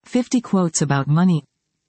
50 Quotes About Money.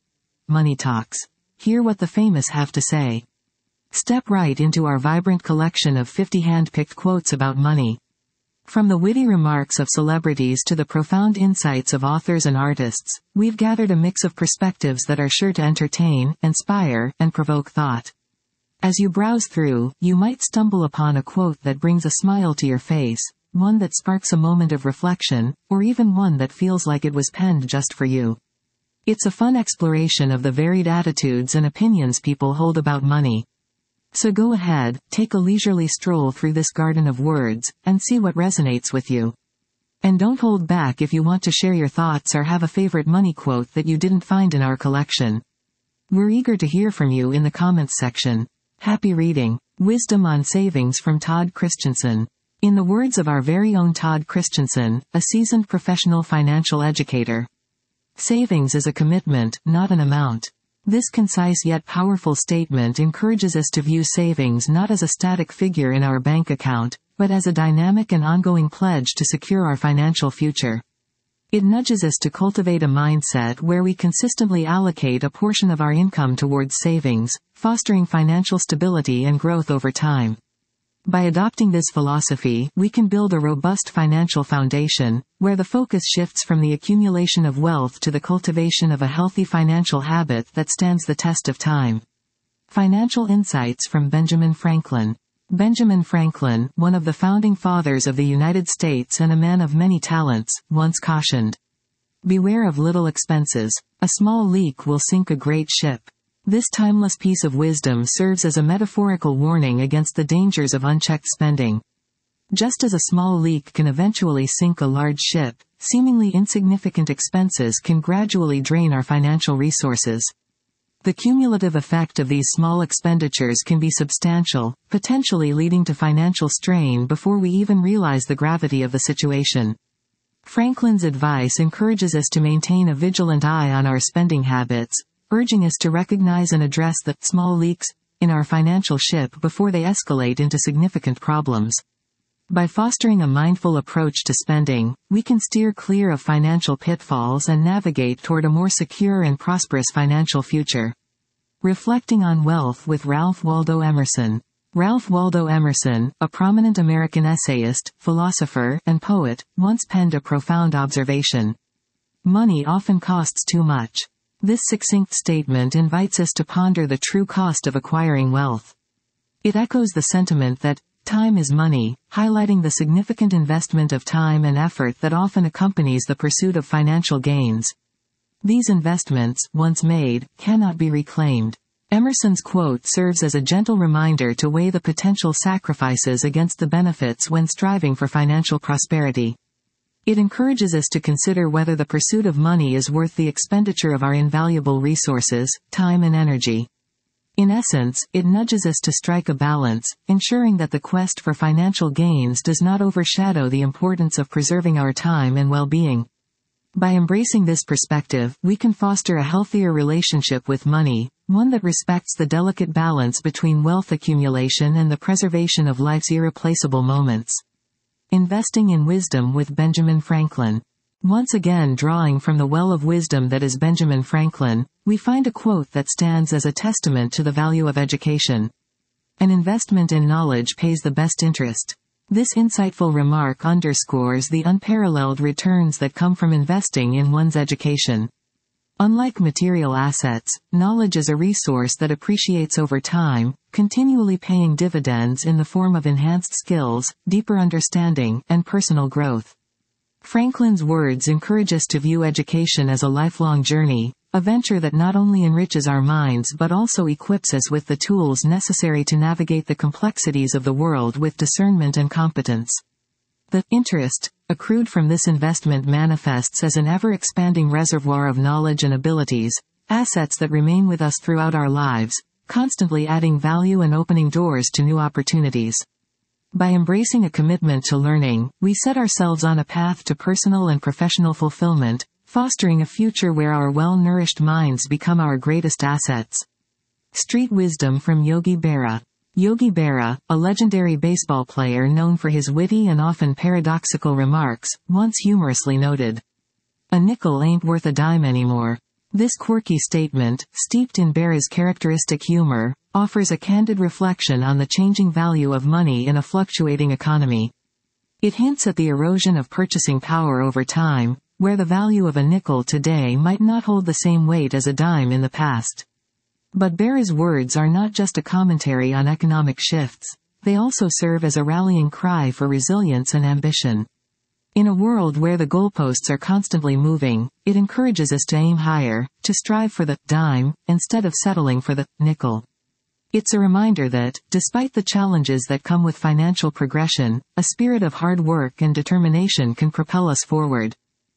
Money Talks. Hear what the famous have to say. Step right into our vibrant collection of 50 hand-picked quotes about money. From the witty remarks of celebrities to the profound insights of authors and artists, we've gathered a mix of perspectives that are sure to entertain, inspire, and provoke thought. As you browse through, you might stumble upon a quote that brings a smile to your face, one that sparks a moment of reflection, or even one that feels like it was penned just for you. It's a fun exploration of the varied attitudes and opinions people hold about money. So go ahead, take a leisurely stroll through this garden of words, and see what resonates with you. And don't hold back if you want to share your thoughts or have a favorite money quote that you didn't find in our collection. We're eager to hear from you in the comments section. Happy reading. Wisdom on Savings from Todd Christensen. In the words of our very own Todd Christensen, a seasoned professional financial educator, savings is a commitment, not an amount. This concise yet powerful statement encourages us to view savings not as a static figure in our bank account, but as a dynamic and ongoing pledge to secure our financial future. It nudges us to cultivate a mindset where we consistently allocate a portion of our income towards savings, fostering financial stability and growth over time. By adopting this philosophy, we can build a robust financial foundation, where the focus shifts from the accumulation of wealth to the cultivation of a healthy financial habit that stands the test of time. Financial insights from Benjamin Franklin. Benjamin Franklin, one of the founding fathers of the United States and a man of many talents, once cautioned, "Beware of little expenses. A small leak will sink a great ship." This timeless piece of wisdom serves as a metaphorical warning against the dangers of unchecked spending. Just as a small leak can eventually sink a large ship, seemingly insignificant expenses can gradually drain our financial resources. The cumulative effect of these small expenditures can be substantial, potentially leading to financial strain before we even realize the gravity of the situation. Franklin's advice encourages us to maintain a vigilant eye on our spending habits, urging us to recognize and address the small leaks in our financial ship before they escalate into significant problems. By fostering a mindful approach to spending, we can steer clear of financial pitfalls and navigate toward a more secure and prosperous financial future. Reflecting on Wealth with Ralph Waldo Emerson. Ralph Waldo Emerson, a prominent American essayist, philosopher, and poet, once penned a profound observation. "Money often costs too much." This succinct statement invites us to ponder the true cost of acquiring wealth. It echoes the sentiment that time is money, highlighting the significant investment of time and effort that often accompanies the pursuit of financial gains. These investments, once made, cannot be reclaimed. Emerson's quote serves as a gentle reminder to weigh the potential sacrifices against the benefits when striving for financial prosperity. It encourages us to consider whether the pursuit of money is worth the expenditure of our invaluable resources, time and energy. In essence, it nudges us to strike a balance, ensuring that the quest for financial gains does not overshadow the importance of preserving our time and well-being. By embracing this perspective, we can foster a healthier relationship with money, one that respects the delicate balance between wealth accumulation and the preservation of life's irreplaceable moments. Investing in Wisdom with Benjamin Franklin. Once again drawing from the well of wisdom that is Benjamin Franklin, we find a quote that stands as a testament to the value of education. "An investment in knowledge pays the best interest." This insightful remark underscores the unparalleled returns that come from investing in one's education. Unlike material assets, knowledge is a resource that appreciates over time, continually paying dividends in the form of enhanced skills, deeper understanding, and personal growth. Franklin's words encourage us to view education as a lifelong journey, a venture that not only enriches our minds but also equips us with the tools necessary to navigate the complexities of the world with discernment and competence. The interest accrued from this investment manifests as an ever-expanding reservoir of knowledge and abilities, assets that remain with us throughout our lives, constantly adding value and opening doors to new opportunities. By embracing a commitment to learning, we set ourselves on a path to personal and professional fulfillment, fostering a future where our well-nourished minds become our greatest assets. Street wisdom from Yogi Berra. Yogi Berra, a legendary baseball player known for his witty and often paradoxical remarks, once humorously noted, A nickel ain't worth a dime anymore. This quirky statement, steeped in Barra's characteristic humor, offers a candid reflection on the changing value of money in a fluctuating economy. It hints at the erosion of purchasing power over time, where the value of a nickel today might not hold the same weight as a dime in the past. But Barra's words are not just a commentary on economic shifts, they also serve as a rallying cry for resilience and ambition. In a world where the goalposts are constantly moving, it encourages us to aim higher, to strive for the dime, instead of settling for the nickel. It's a reminder that, despite the challenges that come with financial progression, a spirit of hard work and determination can propel us forward.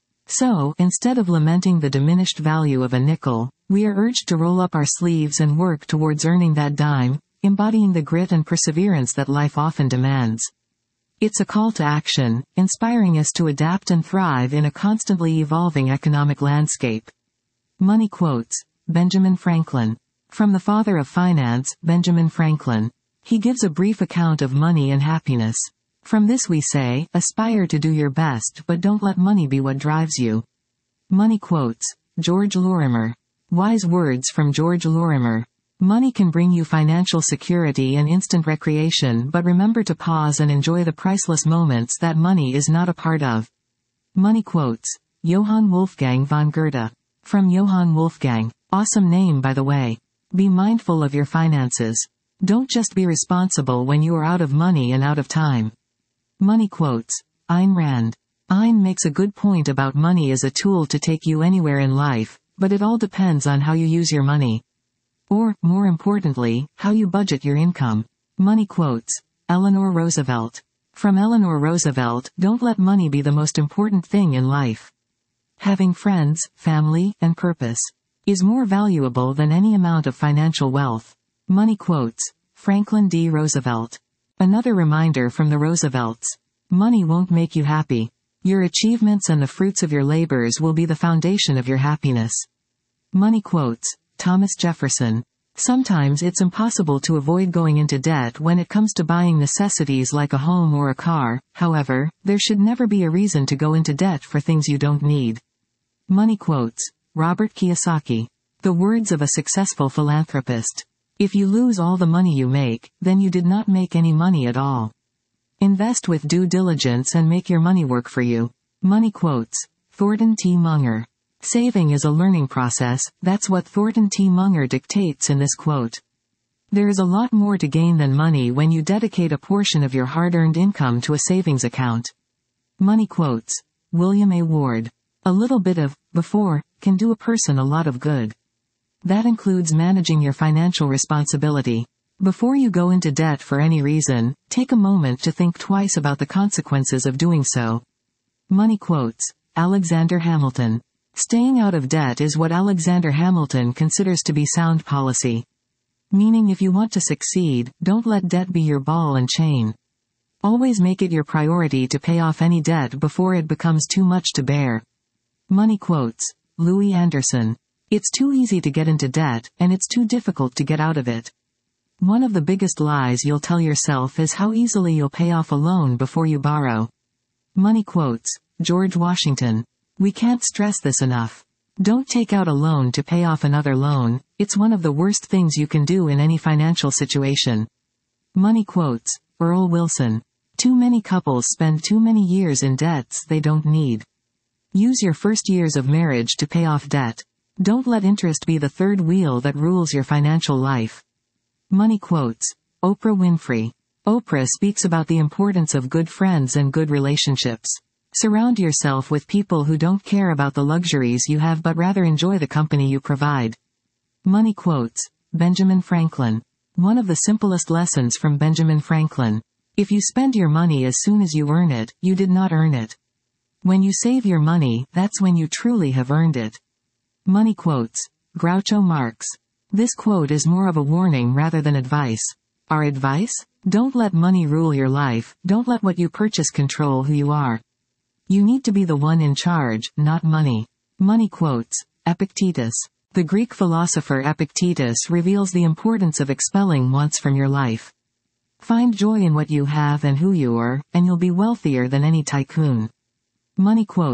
So, instead of lamenting the diminished value of a nickel, we are urged to roll up our sleeves and work towards earning that dime, embodying the grit and perseverance that life often demands. It's a call to action, inspiring us to adapt and thrive in a constantly evolving economic landscape. Money quotes. Benjamin Franklin. From the father of finance, Benjamin Franklin. He gives a brief account of money and happiness. From this we say, aspire to do your best but don't let money be what drives you. Money quotes. George Lorimer. Wise words from George Lorimer. Money can bring you financial security and instant recreation, but remember to pause and enjoy the priceless moments that money is not a part of. Money quotes. Johann Wolfgang von Goethe. From Johann Wolfgang. Awesome name, by the way. Be mindful of your finances. Don't just be responsible when you are out of money and out of time. Money quotes. Ayn Rand. Ayn makes a good point about money as a tool to take you anywhere in life, but it all depends on how you use your money. Or, more importantly, how you budget your income. Money quotes. Eleanor Roosevelt. From Eleanor Roosevelt, don't let money be the most important thing in life. Having friends, family, and purpose is more valuable than any amount of financial wealth. Money quotes. Franklin D. Roosevelt. Another reminder from the Roosevelts. Money won't make you happy. Your achievements and the fruits of your labors will be the foundation of your happiness. Money quotes. Thomas Jefferson. Sometimes it's impossible to avoid going into debt when it comes to buying necessities like a home or a car, however, there should never be a reason to go into debt for things you don't need. Money quotes. Robert Kiyosaki. The words of a successful philanthropist. If you lose all the money you make, then you did not make any money at all. Invest with due diligence and make your money work for you. Money quotes. Thornton T. Munger. Saving is a learning process, that's what Thornton T. Munger dictates in this quote. There is a lot more to gain than money when you dedicate a portion of your hard-earned income to a savings account. Money quotes. William A. Ward. A little bit of before can do a person a lot of good. That includes managing your financial responsibility. Before you go into debt for any reason, take a moment to think twice about the consequences of doing so. Money quotes. Alexander Hamilton. Staying out of debt is what Alexander Hamilton considers to be sound policy. Meaning if you want to succeed, don't let debt be your ball and chain. Always make it your priority to pay off any debt before it becomes too much to bear. Money quotes. Louis Anderson. It's too easy to get into debt, and it's too difficult to get out of it. One of the biggest lies you'll tell yourself is how easily you'll pay off a loan before you borrow. Money quotes. George Washington. We can't stress this enough. Don't take out a loan to pay off another loan, it's one of the worst things you can do in any financial situation. Money quotes. Earl Wilson. Too many couples spend too many years in debts they don't need. Use your first years of marriage to pay off debt. Don't let interest be the third wheel that rules your financial life. Money quotes. Oprah Winfrey. Oprah speaks about the importance of good friends and good relationships. Surround yourself with people who don't care about the luxuries you have but rather enjoy the company you provide. Money quotes. Benjamin Franklin. One of the simplest lessons from Benjamin Franklin. If you spend your money as soon as you earn it, you did not earn it. When you save your money, that's when you truly have earned it. Money quotes. Groucho Marx. This quote is more of a warning rather than advice. Our advice? Don't let money rule your life, don't let what you purchase control who you are. You need to be the one in charge, not money. Money quotes. Epictetus. The Greek philosopher Epictetus reveals the importance of expelling wants from your life. Find joy in what you have and who you are, and you'll be wealthier than any tycoon. Money quotes.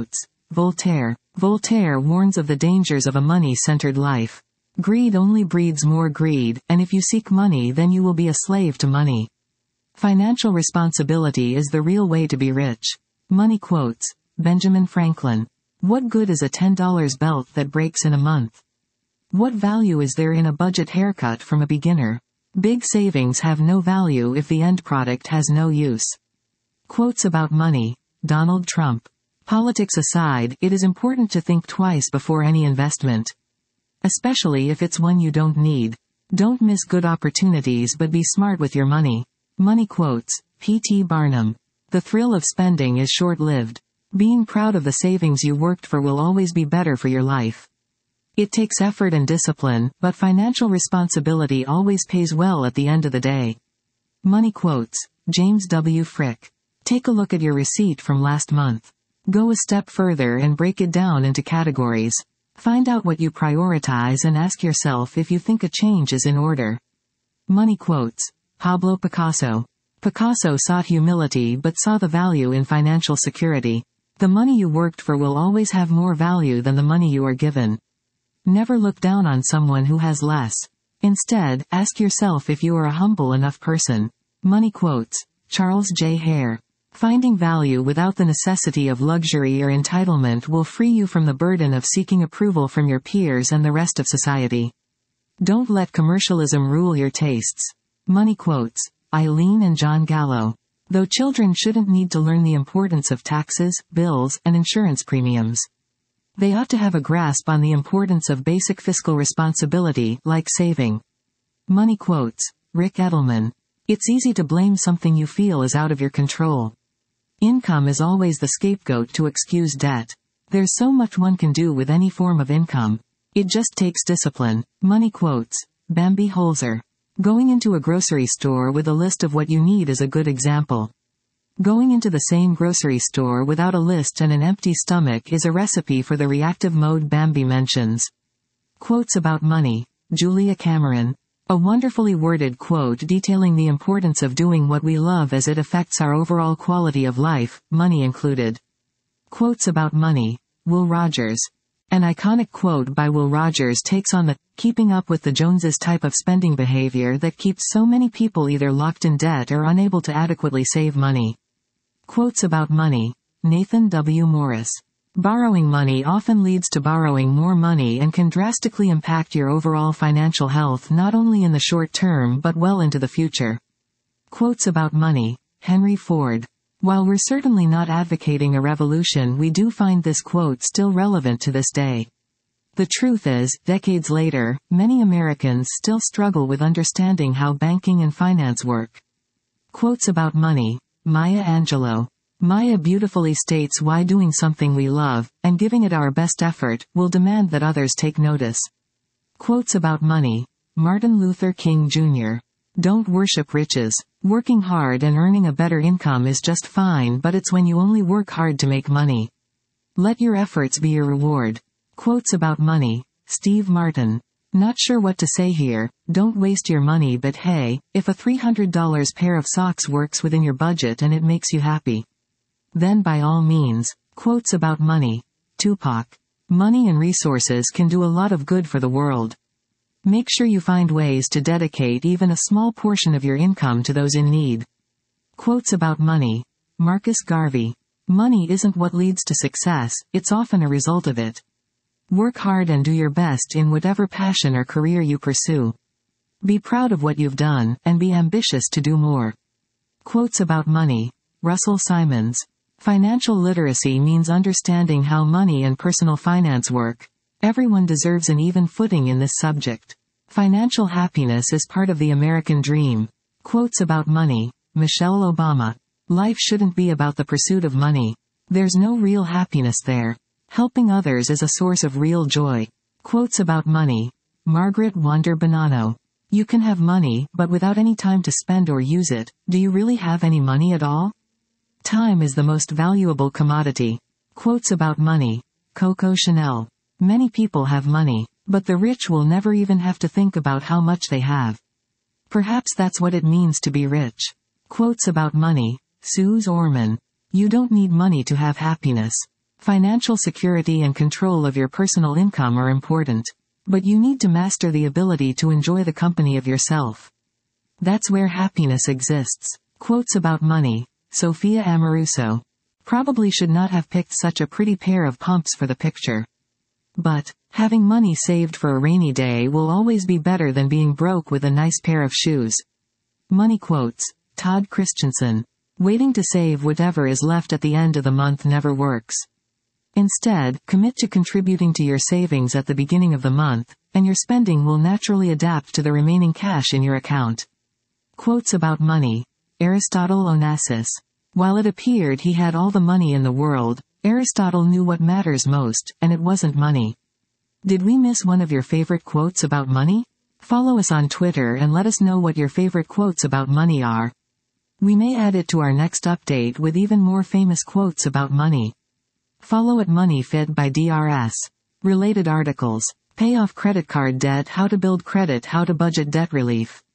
Voltaire. Voltaire warns of the dangers of a money-centered life. Greed only breeds more greed, and if you seek money then you will be a slave to money. Financial responsibility is the real way to be rich. Money quotes. Benjamin Franklin. What good is a $10 belt that breaks in a month? What value is there in a budget haircut from a beginner? Big savings have no value if the end product has no use. Quotes about money. Donald Trump. Politics aside, it is important to think twice before any investment. Especially if it's one you don't need. Don't miss good opportunities but be smart with your money. Money quotes. P.T. Barnum. The thrill of spending is short-lived. Being proud of the savings you worked for will always be better for your life. It takes effort and discipline, but financial responsibility always pays well at the end of the day. Money quotes. James W. Frick. Take a look at your receipt from last month. Go a step further and break it down into categories. Find out what you prioritize and ask yourself if you think a change is in order. Money quotes. Pablo Picasso. Picasso sought humility but saw the value in financial security. The money you worked for will always have more value than the money you are given. Never look down on someone who has less. Instead, ask yourself if you are a humble enough person. Money quotes. Charles J. Hare. Finding value without the necessity of luxury or entitlement will free you from the burden of seeking approval from your peers and the rest of society. Don't let commercialism rule your tastes. Money quotes. Eileen and John Gallo. Though children shouldn't need to learn the importance of taxes, bills, and insurance premiums, they ought to have a grasp on the importance of basic fiscal responsibility, like saving. Money quotes. Rick Edelman. It's easy to blame something you feel is out of your control. Income is always the scapegoat to excuse debt. There's so much one can do with any form of income. It just takes discipline. Money quotes. Bambi Holzer. Going into a grocery store with a list of what you need is a good example. Going into the same grocery store without a list and an empty stomach is a recipe for the reactive mode Bambi mentions. Quotes about money. Julia Cameron. A wonderfully worded quote detailing the importance of doing what we love as it affects our overall quality of life, money included. Quotes about money. Will Rogers. An iconic quote by Will Rogers takes on the keeping up with the Joneses type of spending behavior that keeps so many people either locked in debt or unable to adequately save money. Quotes about money. Nathan W. Morris. Borrowing money often leads to borrowing more money and can drastically impact your overall financial health not only in the short term but well into the future. Quotes about money. Henry Ford. While we're certainly not advocating a revolution, we do find this quote still relevant to this day. The truth is, decades later, many Americans still struggle with understanding how banking and finance work. Quotes about money. Maya Angelou. Maya beautifully states why doing something we love, and giving it our best effort, will demand that others take notice. Quotes about money. Martin Luther King Jr. Don't worship riches. Working hard and earning a better income is just fine, but it's when you only work hard to make money. Let your efforts be your reward. Quotes about money. Steve Martin. Not sure what to say here, don't waste your money, but hey, if a $300 pair of socks works within your budget and it makes you happy, then by all means. Quotes about money. Tupac. Money and resources can do a lot of good for the world. Make sure you find ways to dedicate even a small portion of your income to those in need. Quotes about money. Marcus Garvey. Money isn't what leads to success, it's often a result of it. Work hard and do your best in whatever passion or career you pursue. Be proud of what you've done, and be ambitious to do more. Quotes about money. Russell Simons. Financial literacy means understanding how money and personal finance work. Everyone deserves an even footing in this subject. Financial happiness is part of the American dream. Quotes about money. Michelle Obama. Life shouldn't be about the pursuit of money. There's no real happiness there. Helping others is a source of real joy. Quotes about money. Margaret Wander Bonanno. You can have money, but without any time to spend or use it, do you really have any money at all? Time is the most valuable commodity. Quotes about money. Coco Chanel. Many people have money, but the rich will never even have to think about how much they have. Perhaps that's what it means to be rich. Quotes about money. Suze Orman. You don't need money to have happiness. Financial security and control of your personal income are important. But you need to master the ability to enjoy the company of yourself. That's where happiness exists. Quotes about money. Sophia Amoruso. Probably should not have picked such a pretty pair of pumps for the picture. But, having money saved for a rainy day will always be better than being broke with a nice pair of shoes. Money quotes. Todd Christensen. Waiting to save whatever is left at the end of the month never works. Instead, commit to contributing to your savings at the beginning of the month, and your spending will naturally adapt to the remaining cash in your account. Quotes about money. Aristotle Onassis. While it appeared he had all the money in the world, Aristotle knew what matters most, and it wasn't money. Did we miss one of your favorite quotes about money? Follow us on Twitter and let us know what your favorite quotes about money are. We may add it to our next update with even more famous quotes about money. Follow at MoneyFit by DRS. Related articles. Pay off credit card debt, how to build credit, how to budget debt relief.